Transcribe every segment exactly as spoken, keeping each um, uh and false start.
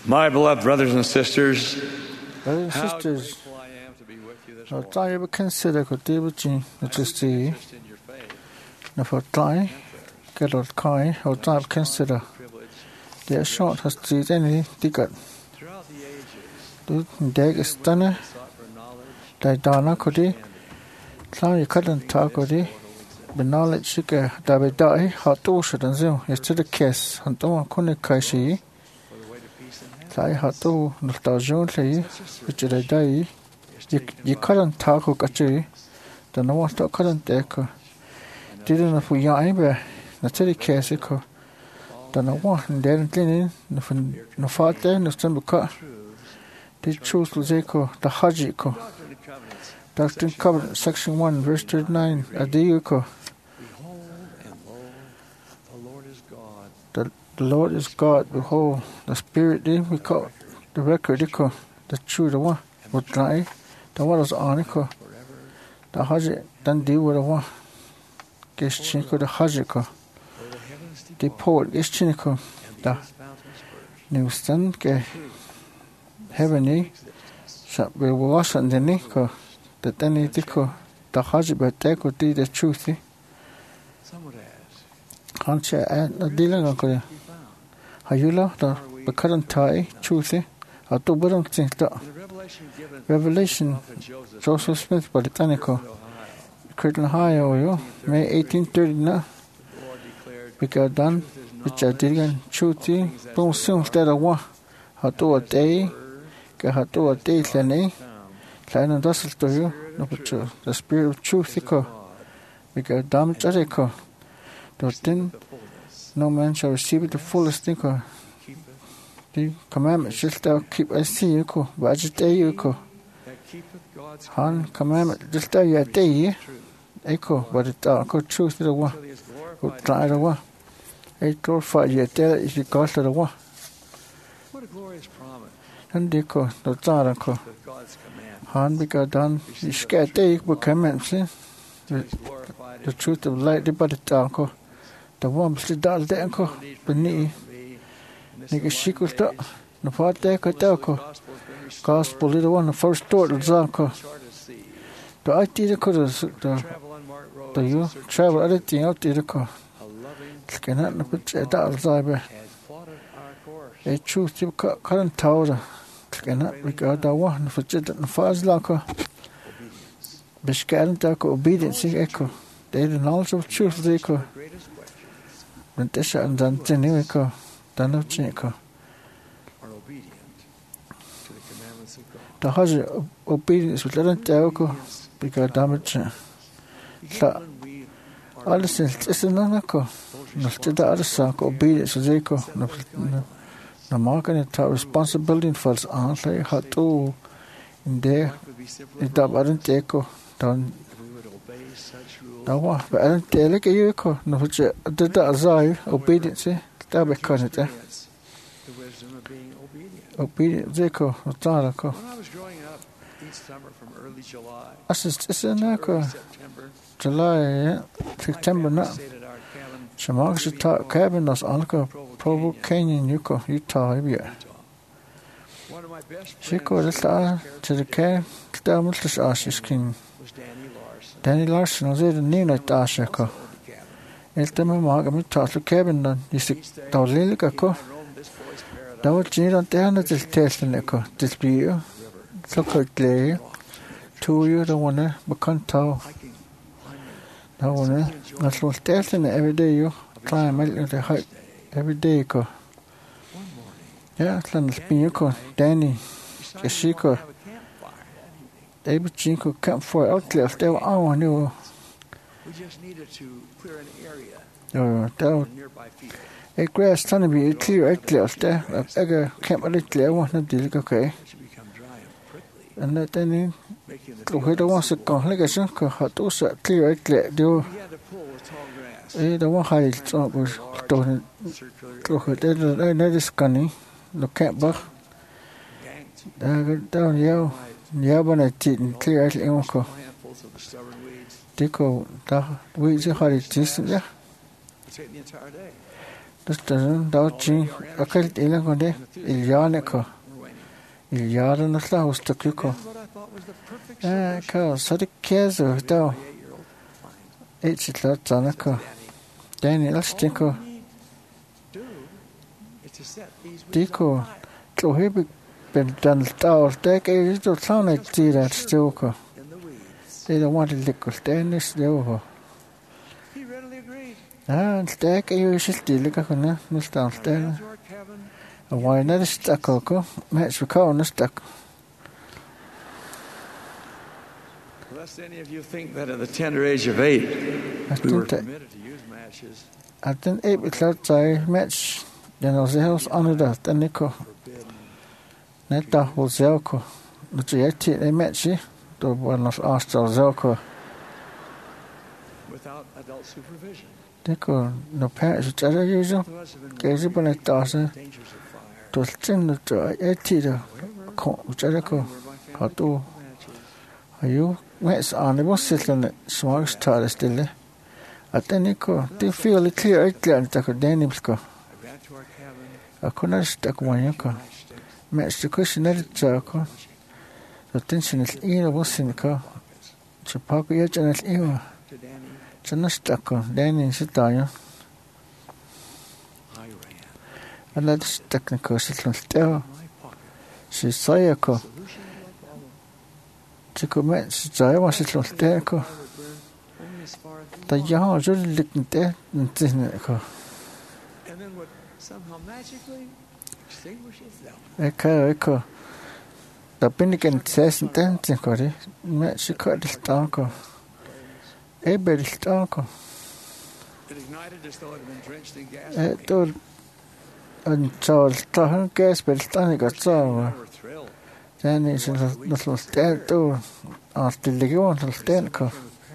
My beloved brothers and sisters, Brothers and how sisters, grateful I am to be with you this I'll morning. try to consider what they would do, not just see, Interest in your faith if I try, get out kai, I'll try to consider. privilege Det er sjovt at se den de gør. throughout the ages. Du dag er stande, Sought for knowledge, der er dana ko det, klar jeg kan den tage ko det, men knowledge ikke der vil dag har du så den så, jeg til det kæs, han du kunne kai sige, for the way to peace and happiness. klar har du nostalgion til, hvis det er dag, jeg jeg kan den tage ko gachi, der når du kan den dag ko. Det er den for jeg be, når til det kæs ko. Der når den der den den når når far der når stand ko. Det er truth til det ko, der haji ko. Doctrine and Covenants, Doctrine and Covenants, section one, verse thirty-nine. Adiyuko. behold and lo, the Lord is God. The, the Lord is God. Behold, the Spirit, the, we call, the record, the, the true, the one, would try, the one is on it, Forever, the haji, then deal with the one. Guess chinko, the hajiko, for the heavens the depart, poet, guess chinko, and the the earth's fountains burst. new stand, ge, heavenly, Existence. shall be washed and the niko, the then diko, the haji, but they could be the truth. Some would ask, Can't you add the dealing of be found? Hayula, the current tie, truth, I do but don't think that. In the revelation given Revelation, prophet Joseph, Joseph Smith, Botanical, Ohio, Curtin, Ohio, May eighteen thirty-nine, the Lord declared, we got done, which I did again, truth, boom, soon, that I want. How do a day, get how do a day, Lenny, Klein and Dussel to you, no, but the spirit of truth, we got damn Jericho. The thing, the fullness, no man shall receive it the fullest thinker. keepeth, The commandment shall thou keep, I see you, co, Vajate you, co. that keepeth God's Han commandment, just tell you a day, truth, echo, but it dark or truth to the one. till he is Who glorified. try the one. It glorify you, tell it is the God to the one. What a glorious promise And the co, the Zarako. with God's command. Han begot done, you scared day, but commandments, eh? Till he is glorified The in truth of light, the body dark, the one, the dark, the anchor, no need for but knee, you and me in this nigga, enlightened shikul, age. the part there, Blessed Katako. the gospel has been restored. Gospel, little one, the first door, the Zarko. Chart of seas. The idea, the the Travel unmarked roads the in you search of travel truth. everything out there, the co. A loving Scan out, put a dark cyber. has plotted our course. A truth, you current tower. Scan out, we got that one, for jet and fast locker. Obedience. Beskerren tak obedience echo. They the knowledge of truth they The ko. greatest questions When this and then tini ko. Dan of chinko. are obedient to the commandments of God. The has obedience with let tell ko. Obedience Because damage. Even Sa- when we are All this is na ko. No stida other sak obedience they ko. No no. No marking it responsibility for us on like how to in there. life would be simpler It for da all baran te ko. Dan if we would obey such rules. da wa. But I don't tell you ko. No which the da zai obedience. Da be kan it. Experience the wisdom of being obedient. Obedience they ko. Tara ko. When I was growing up each summer from early July Assist is to in early ko. September, July, yeah. September my na. family stayed at our cabin Shamak shi ta cabin nas alka Provo Canyon yuko Utah ibia. Utah. One of my best friends Shiko who lista cared to the cave ta multis ashis king. was Danny Larson. Danny Larson was the nina ta ashako. Also owned the cabin. El tema maga mi ta su cabin dan yisi Each day, ta lilika he ko. and I roamed this boy's paradise Da wa jina tehana til testin ko. Til bio. river, So ko tle. rocks, Tu yu da wana bakan ta. hiking, climbing, Da wana. Na so testin every day you climb out the hike every day ko. one morning. Yeah, tlan spin ko. Danny Decided she we wanted could- to have a campfire that evening. they would jinko camp for outcliff. They were on you. We just needed to clear an area Uh, that in a nearby field. a grass trying be clear outcliff there. Ega camp a little clear one of the okay. It should become dry and prickly, And that then making the the field way the ones that unsuitable. go like a shunk hot also clear outcliff. Do We had to pull with tall grass. eh the one high so was to Circular to the the that is scanning. The camp back. ganked Down yeah. Yeah, when I did clear out in small handfuls of the stubborn weeds. Dico da we just had it just yeah. It took the entire day. Dustan dauchi akal ilan konde ilyane ko. Ilyare na la ustakyu ko. Eh ka sadik kezo dao. Eichitla tsana ko. Dani lastin ko. Diko tlohibik ben dan tao dek e ito tsana tira still ko. They don't want to lick us. Dani still ko. Ah, stek e yo shilti ka kuna nustan stek. Why not stuck ko? Match recall na stuck. Lest any of you think that at the tender age of eight we were permitted to use matches. At den eight we klart sig match. Den er zelfs under den ikke. Net der hos zelko. Nu til jeg til en match. Der var nos afstel zelko. Without adult supervision. Det går no parents er der jo. Gæse på net der så. Du tænker du er til der. Kom, er der ko. Har du har jo Wes on was sitting swags tar stille. At den ikke det feel lidt clear ikke der kan den ikke. Jeg kunne stak mig ikke. Men det kunne ikke net tage ko. Så den sin en af vores sin ko. Så pakke jeg den ikke. Så næste ko den en sit der. Og lad det stak ko sit der. Så sagde jeg ko. Det kommer så jeg var sit lidt der ko. Der jeg har jo lidt der den ko. Jeg kan jo ikke. Der bliver ikke en tæsen den ting ko det. Men så kan det stå ko. Jeg bliver det stå ko. Eh då en tål der han gas bliver stå ikke så. Den er sådan noget stærkt då. Og det ligger jo sådan stærkt.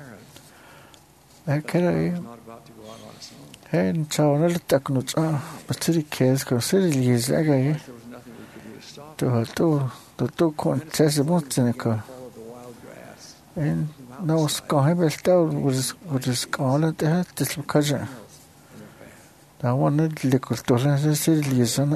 Jeg kan ikke. Han tager lidt der kunne tage. Men til det kæs kan se det lige så ikke. Du har du du du kun tage sig mod den kan. En når skal han vel stå hvor hvor det skal det her det skal kanskje. Der var noget lidt kultur så se det lige sådan.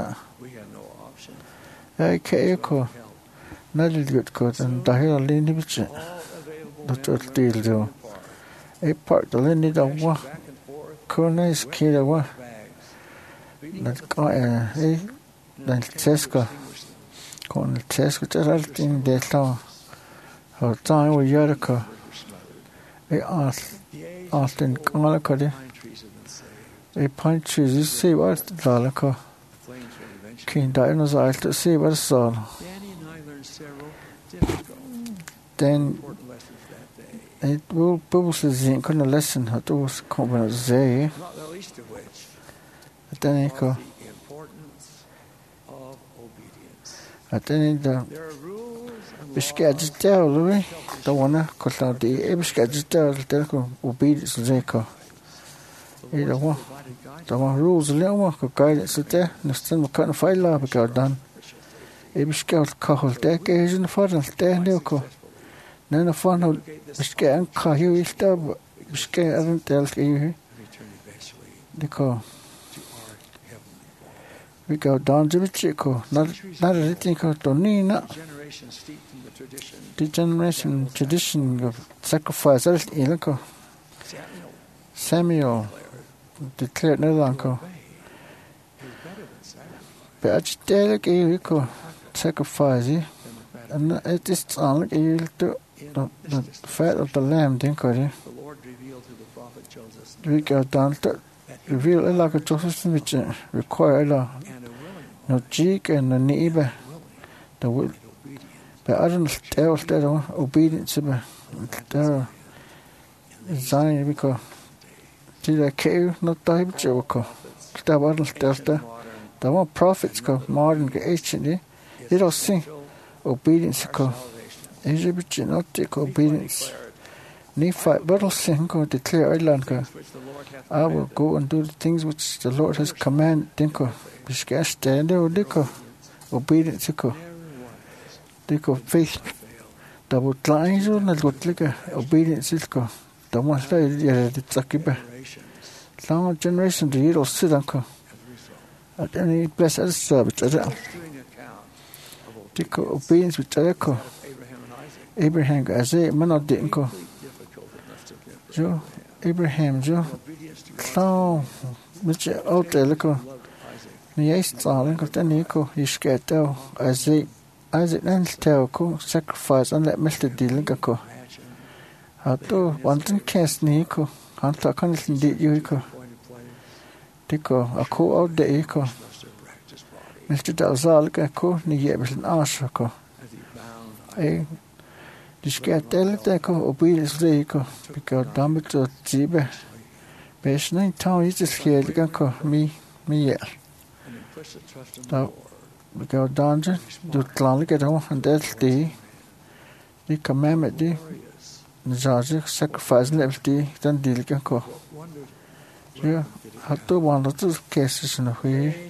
Jeg kan ikke. Når det er godt, der er alene bitte. Det er det der. Et par der alene der var. Kunne ske der var. Det går er den tæsker. Kunne tæsker der alt ind det der. Og der er jo jeg der. Jeg er alt den gamle kan det. Et pine trees se hvad der er der. Kan der er noget så alt se hvad så. Den et will bubbles in kunne lesson har du kommer at sige at den ikke at den der beskædet der Louis der var kunne det er beskædet der der kunne obedience så ikke det var der var rules laver kunne guide så der næsten man kan fejle op gøre den er beskædet kahol der kan ikke for den der det Nana fan har beskæren kahiu i stab beskæren der skal jo det kan vi går down til Chico når når det tænker du nina the generation tradition of sacrifice alt elko Samuel declared no longer but der kan jo ko sacrifice and it is all you do the, the fat of the lamb den kan det vi går down to reveal like a Joseph which require la no jig and no neighbor the will but I don't tell that obedience to der design because til der kan not der joke der var der der der var prophets ko modern ancient det er også obedience ko Egypt not take obedience. Nephi battle sin ko declare island ko. I will go and do the things which the Lord has commanded. Den ko skal stand og det ko obedience ko. Det ko faith. Der var klein så når godt ligge obedience ko. Der må stadig det det takibe. Long generation det er også den ko. At any bless us service at all. Tico obedience with Jericho. Abraham as a man of Dinko. Joe Abraham Joe. So which out there look. Yes, darling of the Nico, you scared out as a as it ends tell sacrifice and let Mister Dilligaco. How do one cast Nico? Hunter can't indeed you. Tico, a co out the eco. Mister Dalzalga co, Niabis and Ashako. A discat deco, obedience deco, because damn it to Ziba. Base nine town is the scale, Ganco, me, me, yeah. Now, because danger, do clan get on, and that's the the commandment, the Georgia sacrifice left the then deal can go. Yeah, had to one of those cases in a way.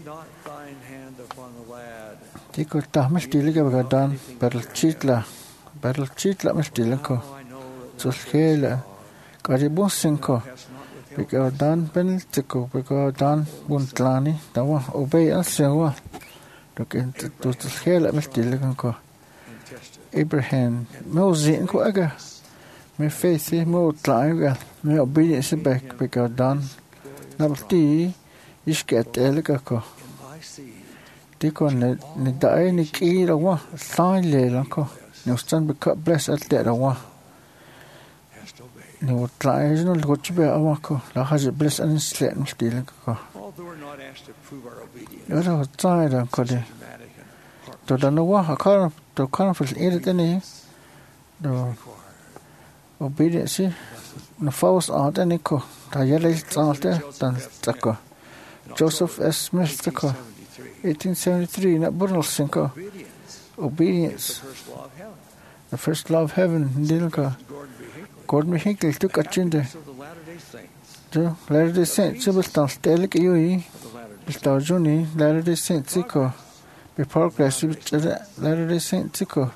They could damage the legal done, battle cheatla, battle cheatla, Mister Linko. So scale, got a boss sinko. Because done penaltico, because done won't lani, that one obey us, so look into the scale at Mister Linko. Abraham, Mosey and Coaga. My faith is more time, my obedience back, because done. Number three, you get Eligaco. Dico ne die ni key the one, sign Lelanco. No stand because bless at that one. No try, no what you bear a wako, la has it bless and slat and stealing. Although we're not asked to prove our obedience, you know, tired and coddy. To the no one, a car to conference eight any. No obedience, no false art and echo. Tayellis altar than Taco. Joseph S. Smith Taco. eighteen seventy-three, not Burl Cinco. Obedience. The first law of heaven, Dilka. Gordon Hinkle took a chinda. The Latter day Saints, Sibustan, Stelic Ui, Mister Juni, Latter day Saint Zico. Before Christ, Latter day Saint Zico.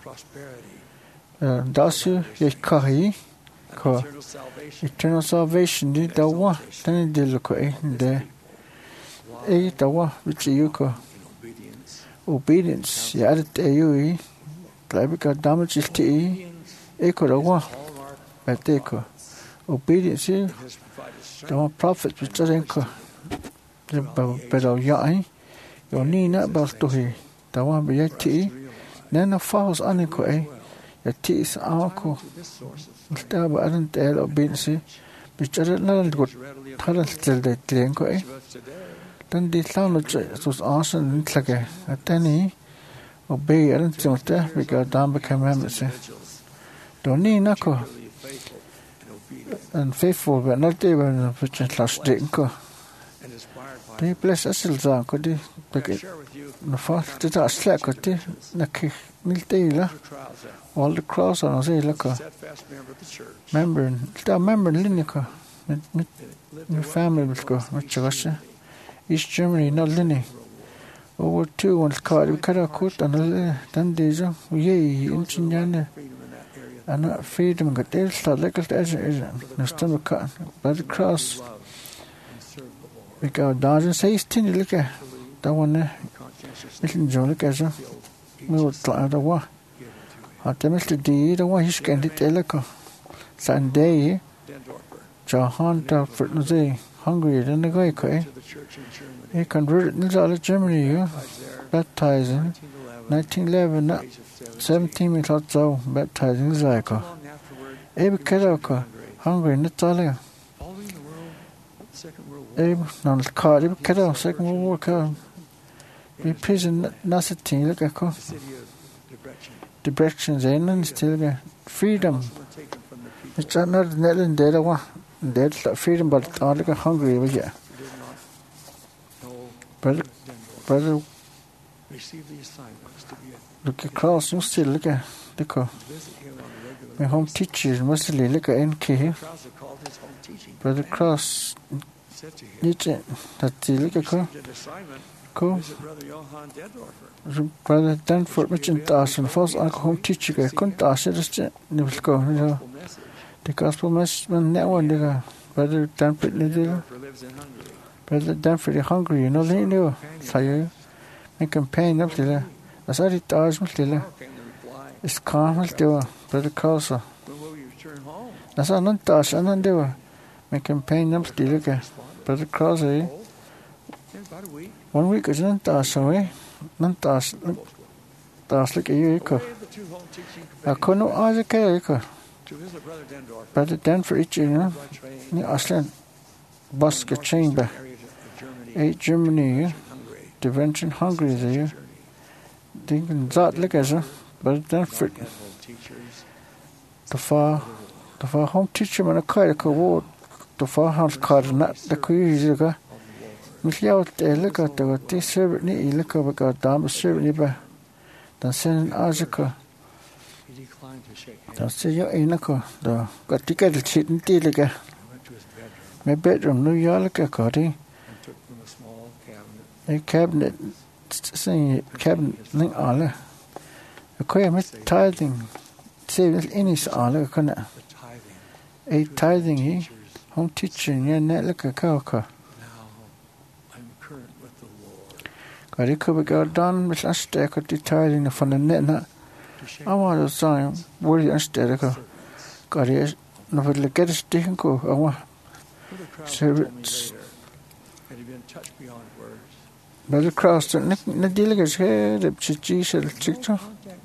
Dasu, Yakahi, Ko. Eternal salvation, did the one, then Dilko, eh, there. Eh, the one, which you call obedience. You added a Ui, Clavica damages to E, Echo the one. But they call obedience. The one prophet which doesn't call the better yai, your Nina Baltohi, the one by Yati, then the false unequal, eh? Your tea is alcohol. Stab I don't tell obedience, which I don't know what talent still they drink, eh? Then the sound was awesome and like a tenny obey I don't think that because down became members. Don't need knuckle. And faithful, but not even a pitch and last day. They bless us, Ilza, could they take it? The first did not slack, could they? Naki, Miltela, all the cross on a look. Member, still member Linica, my family will go, much Russia. East Germany, not Linny. Over two one's card, we cut our coat and a then days, yea, in and not freedom got there, start like a agent, no stomach cut, by the cross. We go down and say, Tinny, look at that one there. Little Joe, look at her. We will try the war. At the Mister D, the one he's getting it, Elico. Sunday, Johan, for the hungry, then the guy, eh? He converted into all of Germany, baptizing. nineteen eleven, seventeen minutes so baptizing Zyko. Abe Kedoko, hungry, Natalia. Abe, non card, Abe Kedo, Second World War card. We prison Nassatin, look at co. Debrections, and still there. Freedom. It's not Netherlands, dead one. Dead freedom, but all like a hungry, yeah. Brother, brother. Look across, you still look at the my home teacher mostly look at N K. Brother Cross, Nietzsche, that's the look at co. Brother Danforth, which in Tash and first uncle home teacher, I couldn't ask it, just never go. You know, the gospel message, man, that one, brother Danforth, Brother Danford is hungry, you know, they knew. So you make him pain up to As I did dodge Mustilla. It's calm as do Brother Carlson. As I don't dash and undo. Make him pain up to Brother Crosby. One week is not dash away. Not dash. Dash like a year. I couldn't ask a carrier. Brother Danford, each you know. Ashland Basket Chamber. Eight Germany. Dimension hungry there. Thinking that like as a but then for the far the far home teacher man a kind of word the far house card not the kuiziga Michelle te look at the this servant ni look up got dam servant ba dan sen azaka dan se yo inako the got ticket the chit ti like my bedroom New York ka di a cabinet saying cabinet ning alle a quite mit tithing say this in is alle kana a tithing he home teaching yeah net like a cow ka got it could go done with a stack of the tithing from the net na I want to say what you instead of got it no for the get a stick and go I want service Brother Cross, na delegates here, the chichis, the chicho.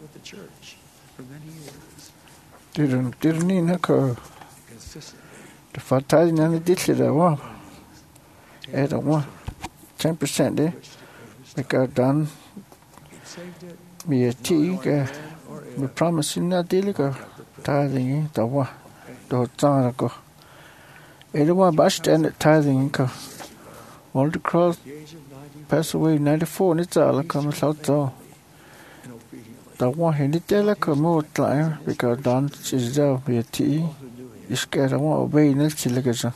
Didn't didn't need a car. The fatalizing and the ditch it. I want. I don't want. Ten percent there. We got done. Me a tea. We promise in that delegate. Tithing, the one. The Zanago. I don't want bash and tithing. All the cross. Passed away in ninety-four and it's all comes out though. The one he did tell a more time because Dan is there with a tea. You scared I want to obey in the chiligation.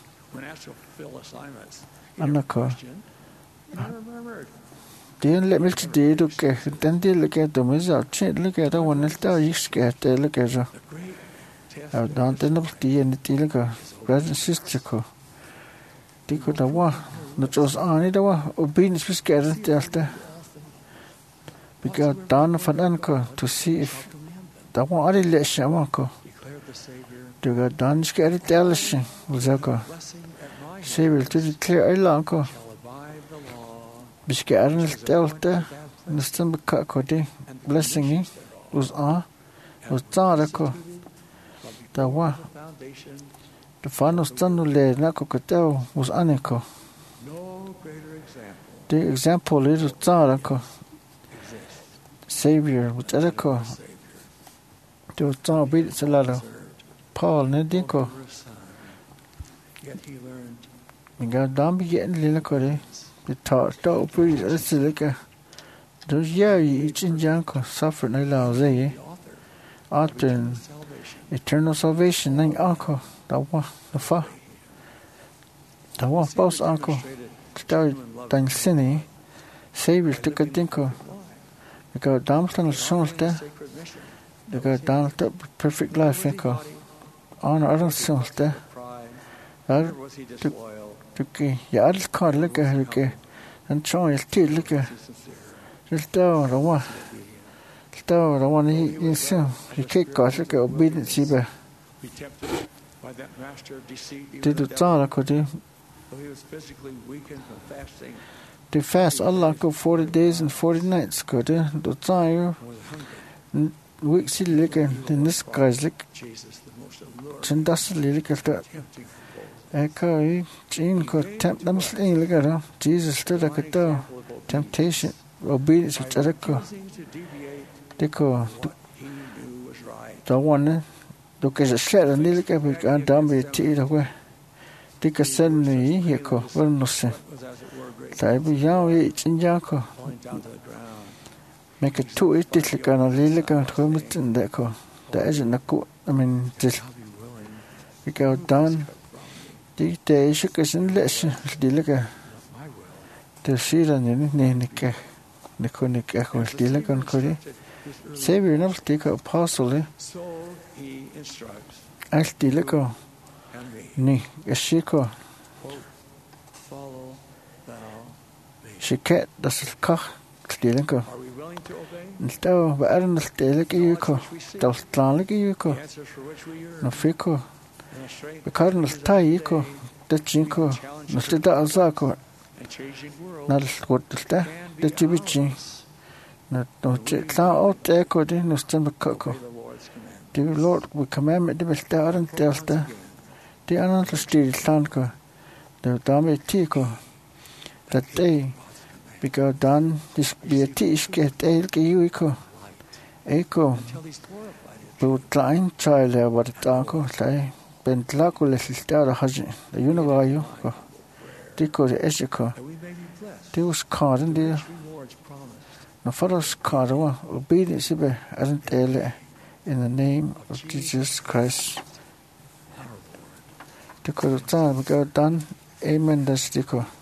And the car. Didn't let me today to get then they look at the result. Change look at the one that's there. You scared they look at her. I've done the tea and the tea like a brother and sister. They could have one. Not just on it, obedience was getting there. We got down for Anko to see if the one other lesson Anko. They got done scared the lesson was Anko. Savior to declare a lanko. We scared the delta and the stumble cody. Blessing was on was Tarako. The one the final stand lay Nako was Aniko. The example is Tarako. Savior with Eriko. There was John beats a lot of Paul Nedinko. We got down getting Lilacode. The taught dog breeze at Silica. Those year each in Janko suffered no laws, After eternal salvation, nine uncle. The one, the fa. The one boss uncle. Started than sinning. Savior took a dinko. They got down to the sons there. They got down to perfect life. Inko. On other sons there. That took a yard card look at her. And try his teeth look at. Just down the one. Down the one he is soon. He kicked God look at obedience. Did the Tara could do? They fast Allah go forty days and forty nights. Could the time weeks look at in this guy's like Chandasli look at that. Echo Jean could tempt them sling look at her. Jesus stood like a door. Temptation, obedience with Jericho. They go the one look as a shed and look at it and down with tea away. They can send me here, well, no sin. Taibu Yao each in Yanko. Make it two it like a little commit in that co. That isn't a good, I mean, this. We go down. The day shook us in lesson, the liquor. The season in Nick, the conic echo, the liquor curry. Savior enough take a parcel. As the liquor. Ni, a shiko. Shiket das kach stelen ko. Are we willing to obey? Nstao ba aran stelen ki ko. Dal tlan ki ko. The answers for which we yearn. No fiko. And the strength Be kar nas tai ko. Da chinko. No stida azako. and changing world Na skotsta. Da chibichi. Na no tla o te ko de no stem ko ko. the Lord's command. The Lord we commandment de staran delta. De anan stil tlan ko. De dame ti ko. That day because dan dis be tisch get el ke yuko eko Until he's glorified it. bu klein child er wat tako sai ben tlako le sistera haji the univayo ko tiko de esiko That we may be blessed. de us card de Rewards promised. no faros cardwa obedience be aren't ele in the name of Jesus Christ tiko ta because dan amen das tiko